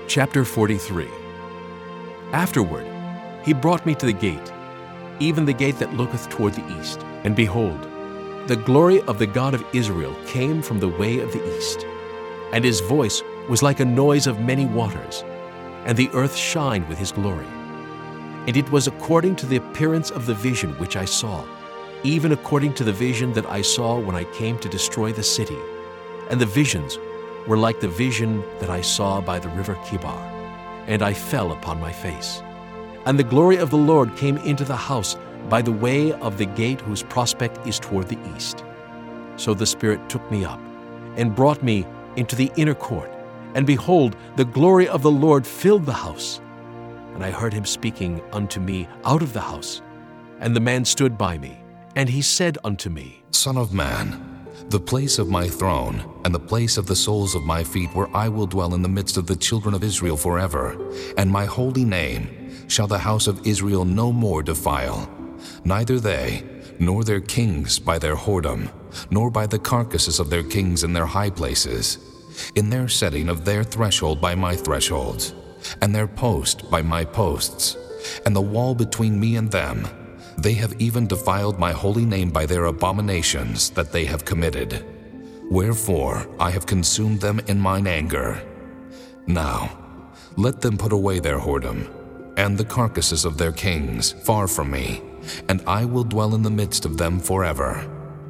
Chapter 43. Afterward, he brought me to the gate, even the gate that looketh toward the east. And behold, the glory of the God of Israel came from the way of the east. And his voice was like a noise of many waters, and the earth shined with his glory. And it was according to the appearance of the vision which I saw, even according to the vision that I saw when I came to destroy the city. And the visions were like the vision that I saw by the river Kibar. And I fell upon my face. And the glory of the Lord came into the house by the way of the gate whose prospect is toward the east. So the Spirit took me up and brought me into the inner court. And behold, the glory of the Lord filled the house. And I heard him speaking unto me out of the house. And the man stood by me, and he said unto me, Son of man, the place of my throne, and the place of the soles of my feet, where I will dwell in the midst of the children of Israel forever, and my holy name shall the house of Israel no more defile, neither they, nor their kings by their whoredom, nor by the carcasses of their kings in their high places, in their setting of their threshold by my thresholds, and their post by my posts, and the wall between me and them. They have even defiled my holy name by their abominations that they have committed. Wherefore I have consumed them in mine anger. Now let them put away their whoredom, and the carcasses of their kings far from me, and I will dwell in the midst of them forever.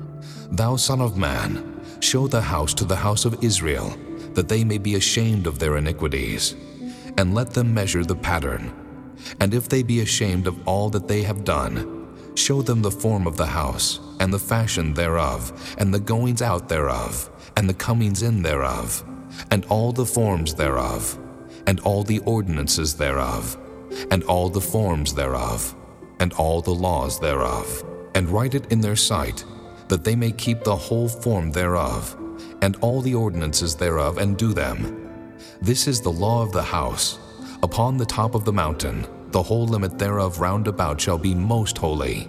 Thou son of man, show the house to the house of Israel, that they may be ashamed of their iniquities, and let them measure the pattern. And if they be ashamed of all that they have done, show them the form of the house, and the fashion thereof, and the goings out thereof, and the comings in thereof, and all the forms thereof, and all the ordinances thereof, and all the forms thereof, and all the laws thereof, and write it in their sight, that they may keep the whole form thereof, and all the ordinances thereof, and do them. This is the law of the house. Upon the top of the mountain, the whole limit thereof round about shall be most holy.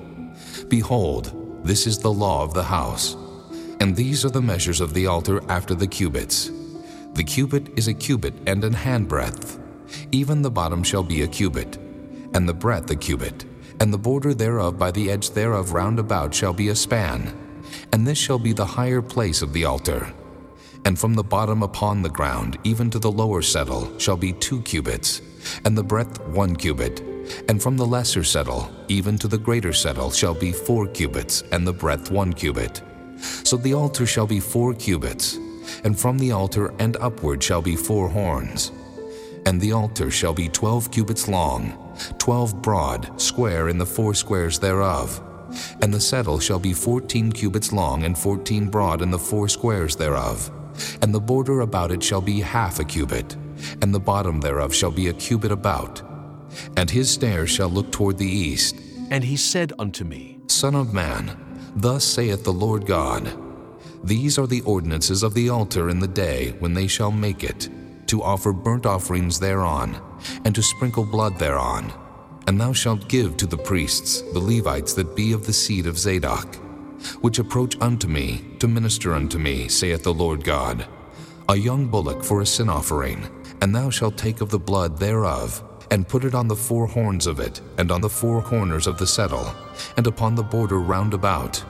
Behold, this is the law of the house. And these are the measures of the altar after the cubits. The cubit is a cubit and an handbreadth. Even the bottom shall be a cubit, and the breadth a cubit, and the border thereof by the edge thereof round about shall be a span. And this shall be the higher place of the altar. And from the bottom upon the ground, even to the lower settle, shall be 2 cubits, and the breadth 1 cubit. And from the lesser settle, even to the greater settle, shall be 4 cubits, and the breadth 1 cubit. So the altar shall be 4 cubits, and from the altar and upward shall be 4 horns. And the altar shall be 12 cubits long, 12 broad, square in the 4 squares thereof. And the settle shall be 14 cubits long, and 14 broad in the 4 squares thereof. And the border about it shall be half a cubit, and the bottom thereof shall be a cubit about. And his stairs shall look toward the east. And he said unto me, Son of man, thus saith the Lord God, These are the ordinances of the altar in the day when they shall make it, to offer burnt offerings thereon, and to sprinkle blood thereon. And thou shalt give to the priests, the Levites that be of the seed of Zadok, which approach unto me, to minister unto me, saith the Lord God, a young bullock for a sin offering. And thou shalt take of the blood thereof, and put it on the 4 horns of it, and on the 4 corners of the settle, and upon the border round about.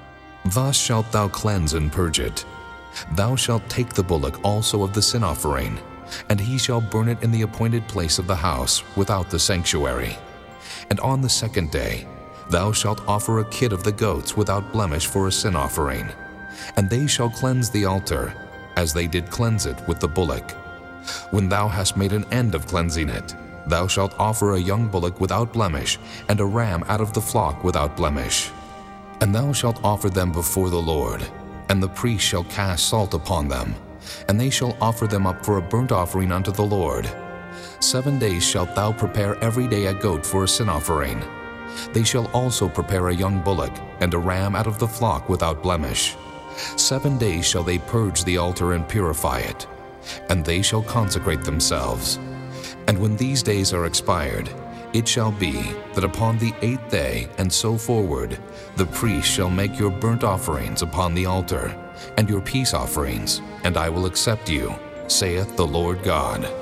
Thus shalt thou cleanse and purge it. Thou shalt take the bullock also of the sin offering, and he shall burn it in the appointed place of the house, without the sanctuary. And on the 2nd day, thou shalt offer a kid of the goats without blemish for a sin offering. And they shall cleanse the altar, as they did cleanse it with the bullock. When thou hast made an end of cleansing it, thou shalt offer a young bullock without blemish, and a ram out of the flock without blemish. And thou shalt offer them before the Lord, and the priest shall cast salt upon them, and they shall offer them up for a burnt offering unto the Lord. 7 days shalt thou prepare every day a goat for a sin offering. They shall also prepare a young bullock, and a ram out of the flock without blemish. 7 days shall they purge the altar and purify it, and they shall consecrate themselves. And when these days are expired, it shall be that upon the 8th day and so forward, the priest shall make your burnt offerings upon the altar, and your peace offerings, and I will accept you, saith the Lord God.